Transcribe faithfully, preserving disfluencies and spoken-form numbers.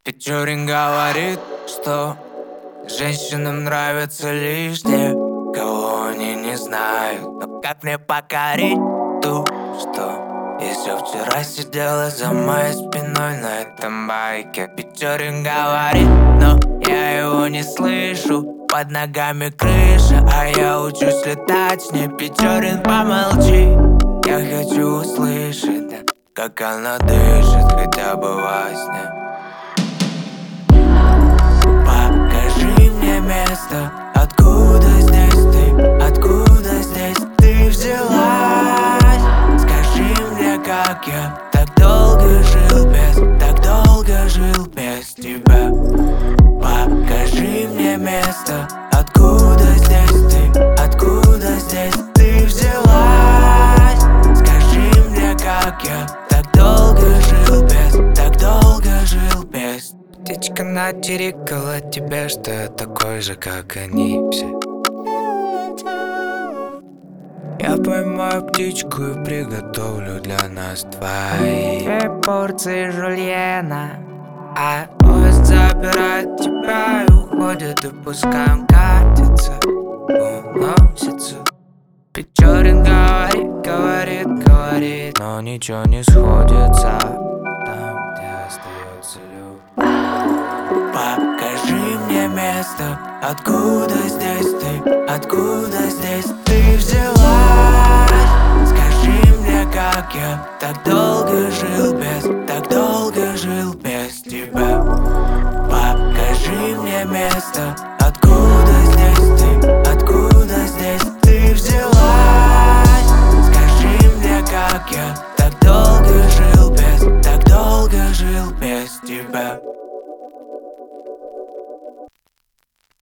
Печорин говорит, что женщинам нравятся лишь те, кого они не знают. Но как мне покорить ту, что еще вчера сидела за моей спиной на этом байке? Печорин говорит, но я его не слышу. Под ногами крыша, а я учусь летать с ней. Печорин, помолчи, я хочу услышать, да, как она дышит хотя бы во сне. Покажи мне место, откуда здесь ты, откуда здесь ты взялась. Скажи мне, как я так долго жил без, так долго жил без тебя. Покажи мне место, откуда здесь ты, откуда здесь ты взялась. Скажи мне, как я так долго жил без, так долго жил без. Птичка натерекала тебе, что я такой же, как они все. Я поймаю птичку и приготовлю для нас двоих две порции жульена. А поезд забирает тебя и уходит, и пускай он катится, уносится. Печорин говорит, говорит, говорит, но ничего не сходится там, где остается любовь. Покажи мне место, откуда здесь ты, откуда здесь ты взялась. Скажи мне, как я так долго жил без, так долго жил без тебя. Покажи мне место, откуда здесь ты, откуда здесь ты взялась. Скажи мне, как я так долго жил без, так долго жил без тебя.